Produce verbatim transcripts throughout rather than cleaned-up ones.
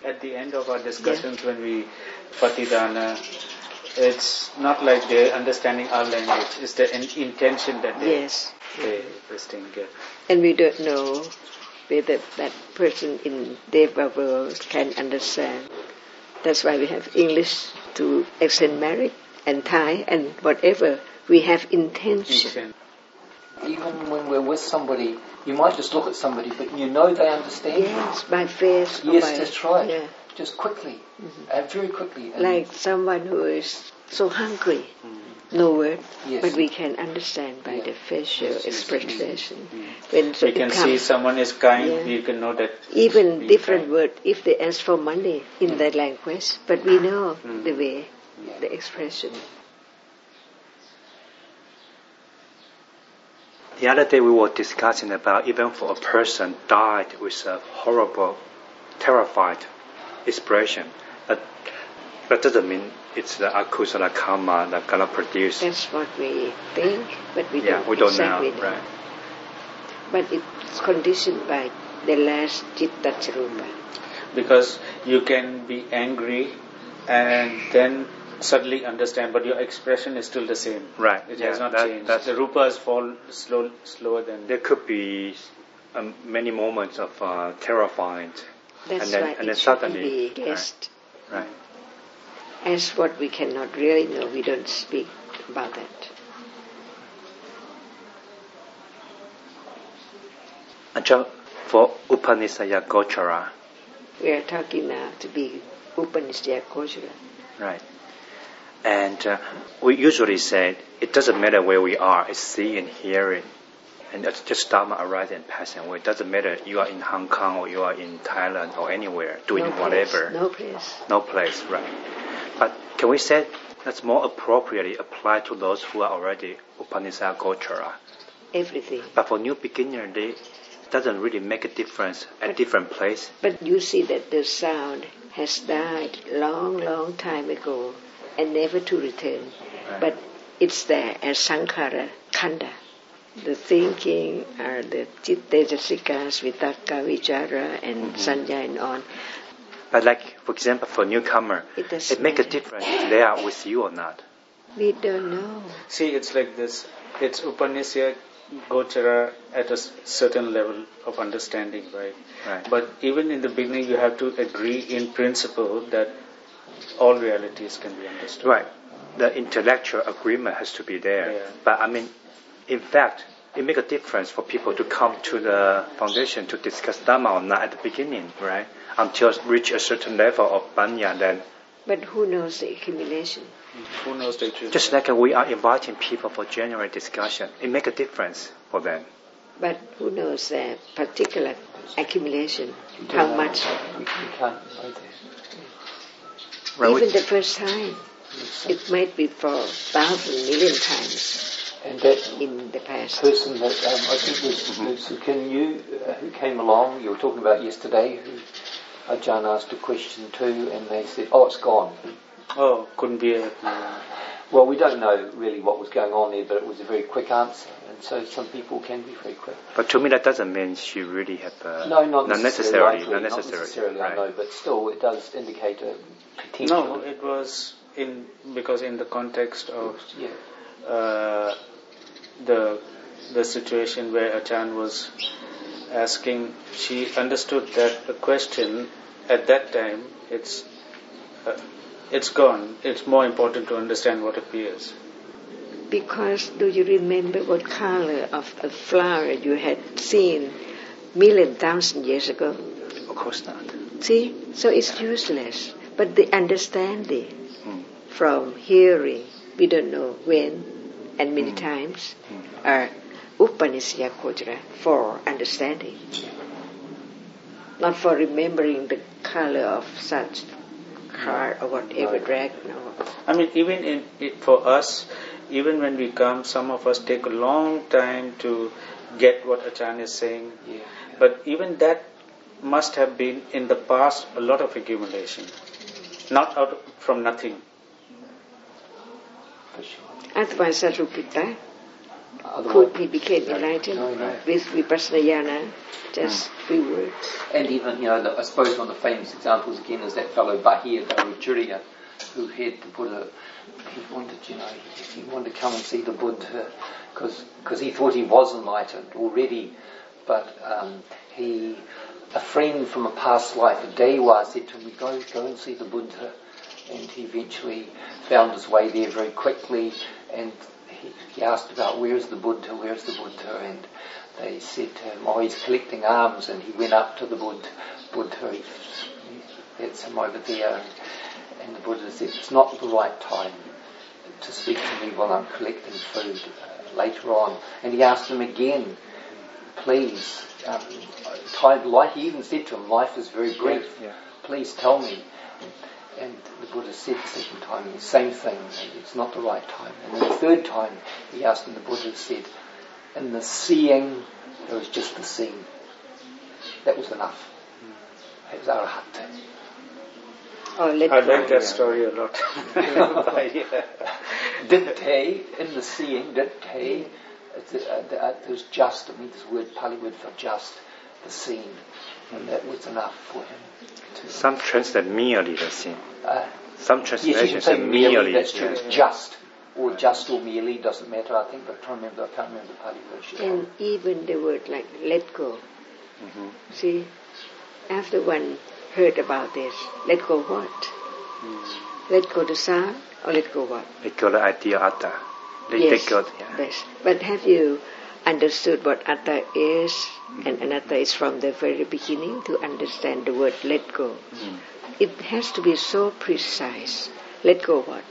At the end of our discussions, yeah. when we patidana, it's not like they're understanding our language. It's the in- intention that they, yes. they listing. Yeah. And we don't know whether that person in Deva world can understand. That's why we have English to accent marriage and Thai and whatever. We have intention. Even when we're with somebody, you might just look at somebody, but you know they understand. Yes, by face. Yes, by, that's right. Yeah. Just quickly, mm-hmm. uh, very quickly. And like someone who is so hungry, mm-hmm. no word, yes. but we can understand by yeah. the facial yes, expression. Mm-hmm. When so we can comes, see someone is kind, yeah. we can know that. Even different words, if they ask for money in mm-hmm. that language, but we know mm-hmm. the way, yeah. the expression. The other day we were discussing about even for a person died with a horrible, terrified expression, that, that doesn't mean it's the akusala karma that's gonna produce. That's what we think, but we yeah, don't we don't exactly know. know. Right. But it's conditioned by the last citta charupa. Because you can be angry and then suddenly understand, but your expression is still the same. Right. It yeah, has not that, changed. The rupas fall slow, slower than... There could be um, many moments of uh, terrifying. That's and then, why and then it suddenly, should be guessed. Right. right. As what we cannot really know, we don't speak about that. Ajahn, for Upanishaya Gochara. We are talking now to be Upanishaya Gochara. Right. And uh, we usually say it doesn't matter where we are, it's seeing, hearing, and it's just Dharma arising and passing away. It doesn't matter you are in Hong Kong or you are in Thailand or anywhere doing no whatever. Place, no place. No place, right. But can we say that's more appropriately applied to those who are already Upanishad Gochara? Everything. But for new beginner, they doesn't really make a difference at but, different place. But you see that the sound has died long, long time ago and never to return. Right. But it's there as sankhara, khanda. The thinking are the cittesikas, vitaka, vichara, and mm-hmm. sanya and on. But like, for example, for newcomer, it, it makes a difference if they are with you or not. We don't know. See, it's like this. It's Upanishad Gochara at a certain level of understanding, right? Right. But even in the beginning, you have to agree in principle that all realities can be understood. Right. The intellectual agreement has to be there. Yeah. But I mean, in fact, it makes a difference for people to come to the foundation to discuss Dhamma or not at the beginning, right? Until reach a certain level of panya, then. But who knows the accumulation? Who knows the accumulation? Just like we are inviting people for general discussion, it makes a difference for them. But who knows the particular accumulation? How know. much? We, we can't know that. Right, Even we, the first time, it might be for thousand million times. And that in the past. person that um, I think was mm-hmm. Su Kin Yu, uh, who came along, you were talking about yesterday, who Ajahn asked a question to, and they said, "Oh, it's gone." Oh, couldn't be a... Uh, well, we don't know really what was going on there, but it was a very quick answer, and so some people can be very quick. But to me, that doesn't mean she really have a... No, not, not necessarily. necessarily. Not necessarily, not necessarily right. I know, but still, it does indicate a potential. No, it was in because in the context of yeah. uh, the the situation where Ajahn was asking, she understood that the question at that time, it's uh, it's gone. It's more important to understand what appears. Because do you remember what color of a flower you had seen million thousand years ago? Of course not. See? So it's useless. But the understanding mm. from hearing, we don't know when and many mm. times, mm. are Upanishaya Gochara for understanding. Not for remembering the color of such car or whatever dragon. Or I mean, even in it, for us, even when we come, some of us take a long time to get what Ajahn is saying. Yeah. But even that must have been in the past a lot of accumulation, not out of, from nothing. For sure. Advaita Rupita. could he became enlightened no, no. with Vipassana Jnana, just mm. few words. And even, you know, the, I suppose one of the famous examples again is that fellow Bahir Dharujuriya, who had the Buddha. He wanted, you know, he, he wanted to come and see the Buddha because he thought he was enlightened already, but um, he, a friend from a past life, a Dewa, said to him, "Go, go and see the Buddha." And he eventually found his way there very quickly, and he, he asked about where's the Buddha, where's the Buddha, and they said to him, "Oh, he's collecting alms," and he went up to the Buddha, Buddha he, that's him over there, and the Buddha said, "It's not the right time to speak to me while I'm collecting food uh, later on." And he asked him again, "Please, um, time, life," he even said to him, "Life is very brief, yeah. please tell me." And the Buddha said the second time the same thing, it's not the right time. And then the third time he asked him, the Buddha said, "In the seeing, there was just the seeing. That was enough. It was arahata." Oh, I like that story a lot. Ditte, in the seeing, ditte, there's just, it means the word, Pali word for just, the seeing. And that was enough for him. To Some translate merely the same. Uh, Some yes, you can translations say say merely, merely. that's true. Yeah. It's just, or just or merely, doesn't matter. I think, but I can't remember, I can't remember the Pali version. And even the word like let go. Mm-hmm. See, after one heard about this, let go what? Mm. Let go the sound, or let go what? Let go the idea atta. Let, yes, let go, yeah. yes. But have you understood what atta is? Mm-hmm. And anatta is from the very beginning to understand the word let go. Mm. It has to be so precise. Let go what?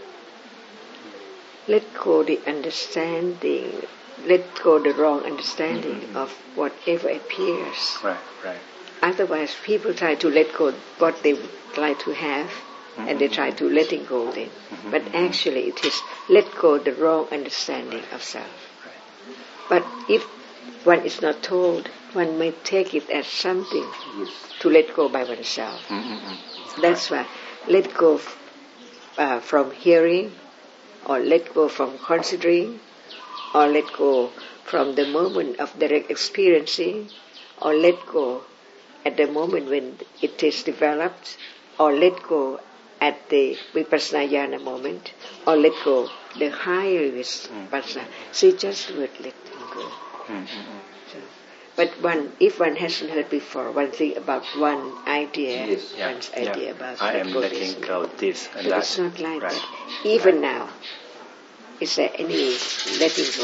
Let go the understanding. Let go the wrong understanding mm-hmm. of whatever appears. Right, right. Otherwise, people try to let go what they would like to have, mm-hmm. and they try to letting go then. Mm-hmm. But actually, it is let go the wrong understanding of self. Right. But if one is not told, one may take it as something to let go by oneself. Mm-hmm. That's why let go f- uh, from hearing, or let go from considering, or let go from the moment of direct experiencing, or let go at the moment when it is developed, or let go at the Vipassana Jnana moment, or let go the higher Vipassana. See, just the word letting go. Mm-hmm. So, but one, if one hasn't heard before, one thing about one idea, yes. yeah. one's idea yeah. about I let am go letting this go this and but that. it's not like right. that. Even right. now, is there any letting go?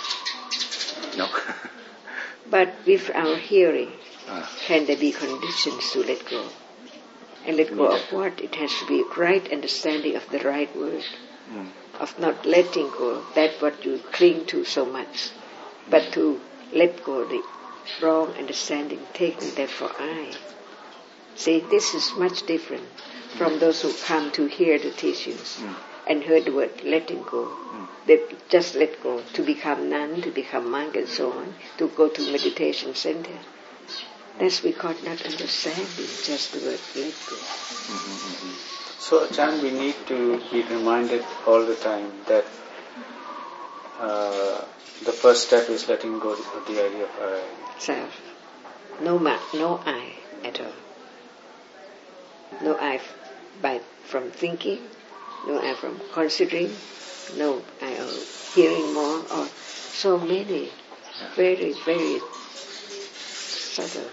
No. But with our hearing, uh. can there be conditions to let go? And let go of what? It has to be right understanding of the right word. Mm. Of not letting go that what you cling to so much. But to let go the wrong understanding, taking that for I. See, this is much different from mm. those who come to hear the teachings mm. and heard the word letting go. Mm. They just let go to become nun, to become monk and so on, to go to meditation center. That's because not understanding just the word let go. Mm-hmm. So, Ajahn, we need to be reminded all the time that uh, the first step is letting go of the idea of I. Self. No ma- no I at all. No I f- by from thinking, no I from considering, no I of hearing more, or so many, very, very subtle.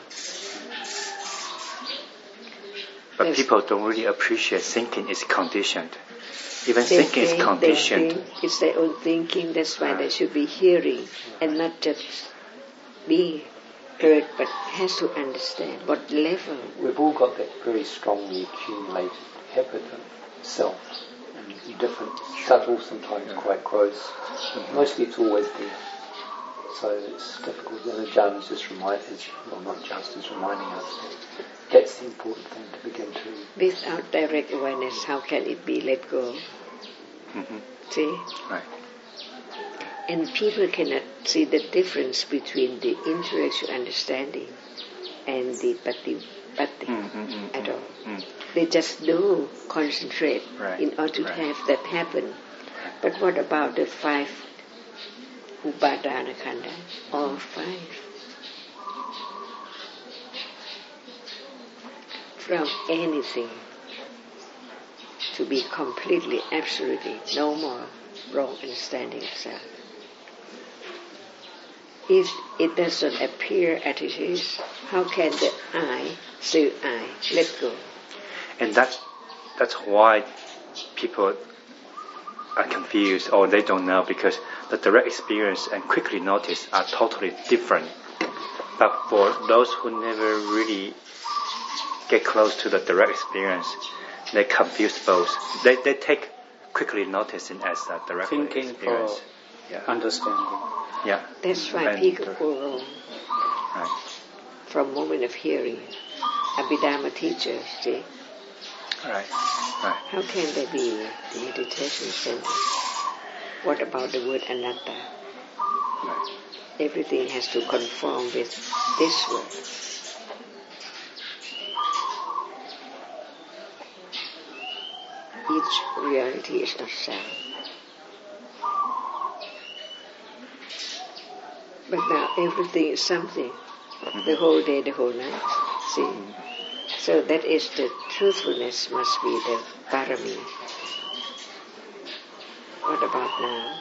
But Yes. people don't really appreciate thinking is conditioned. Even They thinking think, is conditioned. They think it's their own thinking, that's why right. they should be hearing and not just be heard, but has to understand what level. We've all got that very strongly accumulated habit of self, and different, subtle, sometimes yeah. quite gross. Mm-hmm. Mostly it's always there. So it's difficult. And Ajahn is just reminding, well not just, is reminding us that that's the important thing to begin to. Without direct awareness, how can it be let go? Mm-hmm. See? Right. And people cannot see the difference between the intellectual understanding and the pati, pati mm-hmm. at all. Mm-hmm. They just do concentrate right. in order to right. have that happen. But what about the five Upadana Khanda, all five. From anything to be completely, absolutely, no more wrong understanding of self. If it does not appear as it is, how can the I say I? Let go. And that's, that's why people are confused or they don't know, because the direct experience and quickly notice are totally different. But for those who never really get close to the direct experience, they confuse both. They they take quickly noticing as a direct Thinking experience. for Yeah. understanding. Yeah. That's why And- people go wrong Right. from moment of hearing. Abhidharma teacher, see, Right. Right. how can there be the meditation center? What about the word anatta? Right. Everything has to conform with this word. Each reality is not sound. But now everything is something. Mm-hmm. The whole day, the whole night. See? Mm-hmm. So that is the truthfulness must be the parami. What about now?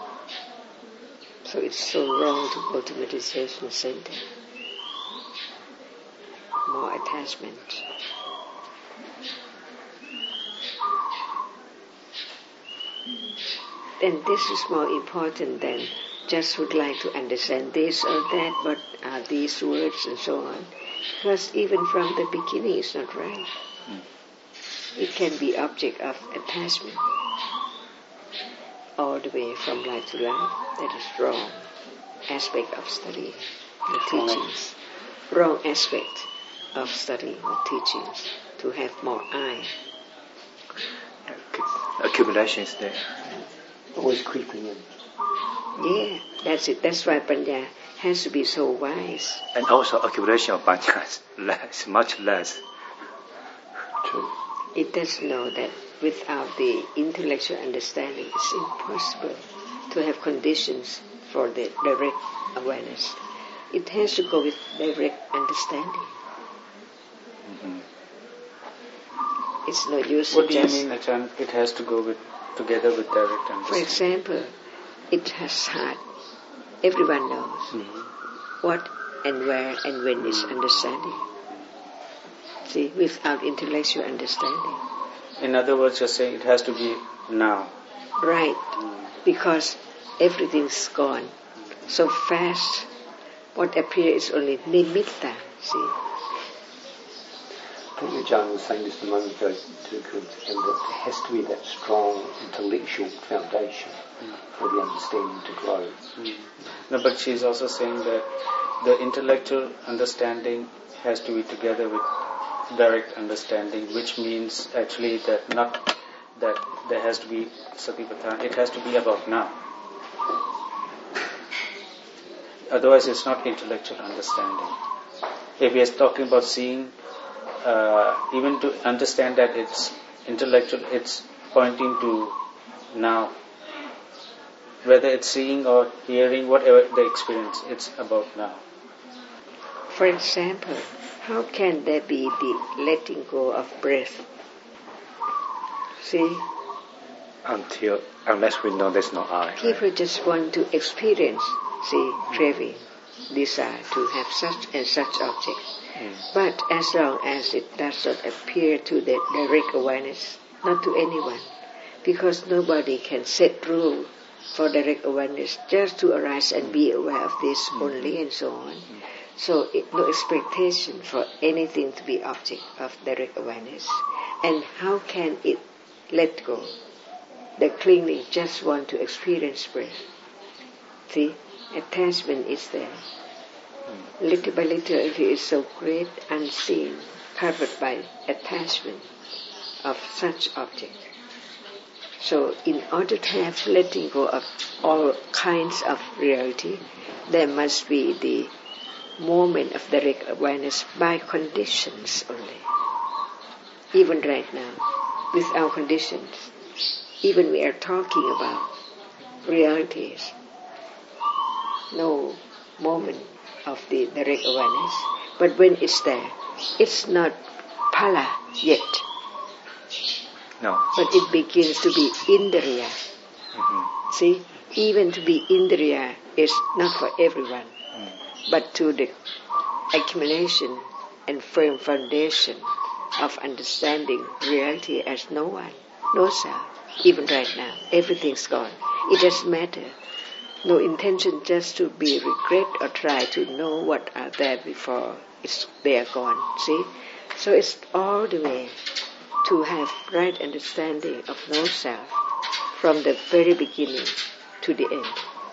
So it's so wrong to go to meditation center. More attachment. And this is more important than just would like to understand this or that, what are these words and so on. Because even from the beginning it's not right. Mm. It can be object of attachment. All the way from life to life. That is wrong aspect of studying the teachings. Wrong aspect of studying the teachings. To have more I. Accumulation is there. Always creeping in. Yeah, that's it. That's why Panya has to be so wise. And also accumulation of Panya is less, much less. True. It does know that without the intellectual understanding, it's impossible to have conditions for the direct awareness. It has to go with direct understanding. Mm-hmm. It's no use. What do you just mean, Ajahn? It has to go with together with direct understanding. For example, it has heart. Everyone knows mm-hmm. what and where and when is understanding. See, without intellectual understanding. In other words, you're saying it has to be now. Right, Mm. because everything's gone so fast. What appears is only nimitta. See. I think Ajahn was saying just a moment ago to Kurt, and that there has to be that strong intellectual foundation mm. for the understanding to grow. Mm. No, but she's also saying that the intellectual understanding has to be together with direct understanding, which means actually that not that there has to be satipatthana, it has to be about now. Otherwise it's not intellectual understanding. If we are talking about seeing, uh, even to understand that it's intellectual, it's pointing to now. Whether it's seeing or hearing, whatever the experience, it's about now. For example, how can there be the letting go of breath? See? Until, unless we know there's no I. People right? just want to experience, see, craving, desire to have such and such object. Mm. But as long as it does not appear to the direct awareness, not to anyone, because nobody can set rule for direct awareness just to arise and be aware of this mm. only and so on. Mm. So it, no expectation for anything to be object of direct awareness. And how can it let go? The clinging just want to experience breath. See, attachment is there. Mm. Little by little it is so great, unseen, covered by attachment of such object. So in order to have letting go of all kinds of reality, there must be the moment of direct awareness by conditions only. Even right now, without conditions, even we are talking about realities, no moment of the direct awareness. But when it's there, it's not pala yet. No. But it begins to be indriya. Mm-hmm. See, even to be indriya is not for everyone, Mm. but to the accumulation and firm foundation of understanding reality as no one, no self. Even right now, everything's gone. It doesn't matter. No intention just to be regret or try to know what are there before it's they are gone. See? So it's all the way to have right understanding of no self from the very beginning to the end.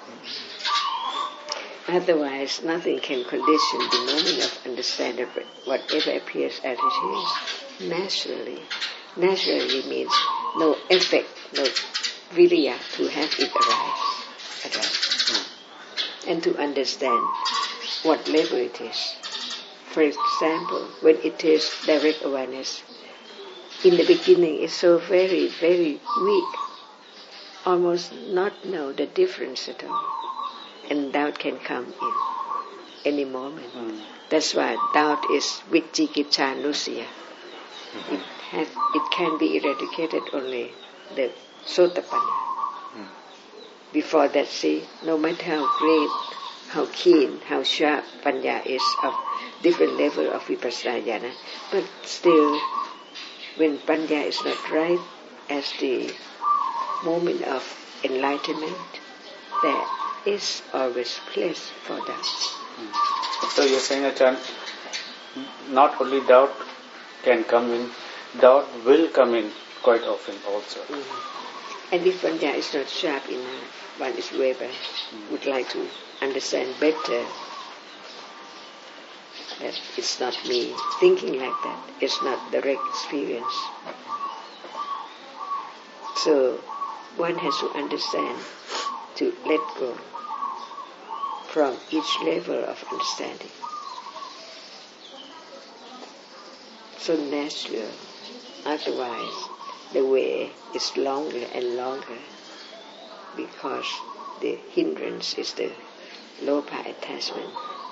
Otherwise, nothing can condition the moment of understanding whatever appears as it is naturally. Naturally means no effect, no virya to have it arise. arise. And to understand what level it is. For example, when it is direct awareness, in the beginning it's so very, very weak, almost not know the difference at all. And doubt can come in any moment. Mm. That's why doubt is vicikiccha nusya. Mm-hmm. It has, it can be eradicated only the sotapanna. Mm. Before that, see, no matter how great, how keen, how sharp panya is of different level of vipassana jhana, but still, when panya is not right as the moment of enlightenment, there is always place for that. Mm. So you're saying, Achan, not only doubt can come in, doubt will come in quite often also. Mm-hmm. And if panya is not sharp enough, one is Weber, mm. would like to understand better that it's not me thinking like that, it's not direct experience. So one has to understand to let go from each level of understanding. So natural, otherwise the way is longer and longer because the hindrance is the lopa attachment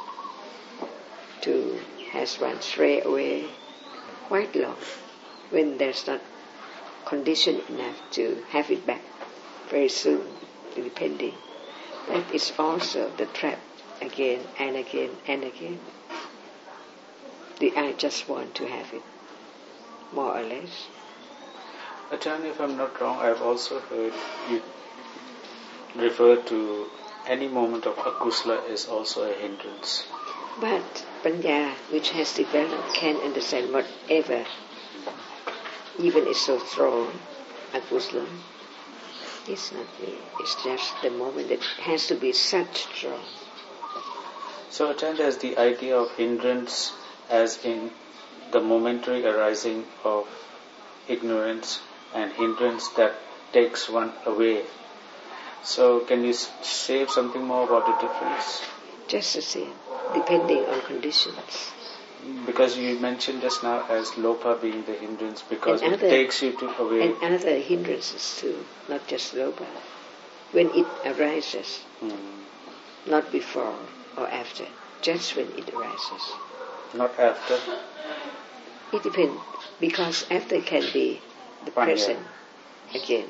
to has one stray away quite long when there's not condition enough to have it back very soon, depending. That is also the trap again and again and again. The I just want to have it, more or less. Achan, if I'm not wrong, I've also heard you refer to any moment of akusala is also a hindrance. But panya, which has developed, can understand whatever, even is so strong, akusala. It's not me. It's just the moment that has to be such strong. So Achan, there's the idea of hindrance as in the momentary arising of ignorance and hindrance that takes one away. So can you say something more about the difference? Just the same, depending on conditions. Because you mentioned just now as lopa being the hindrance because and it other, takes you to away. And other hindrances too, not just lopa. When it arises, hmm. not before or after, just when it arises. Not after? It depends, because after can be the Fine, present yeah. again.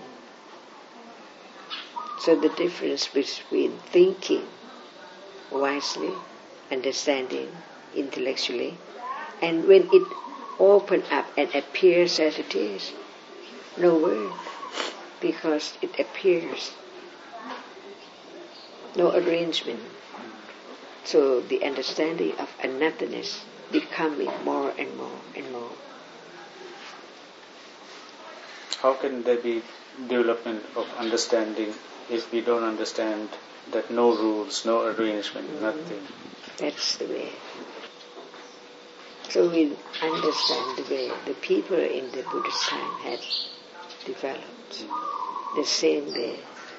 So the difference between thinking wisely, understanding intellectually, and when it opens up and appears as it is, no word, because it appears, no arrangement. So the understanding of anothernness becoming more and more and more. How can there be development of understanding if we don't understand that no rules, no arrangement, mm-hmm. nothing? That's the way. So we understand the way the people in the Buddhist time had developed. Mm-hmm. The same way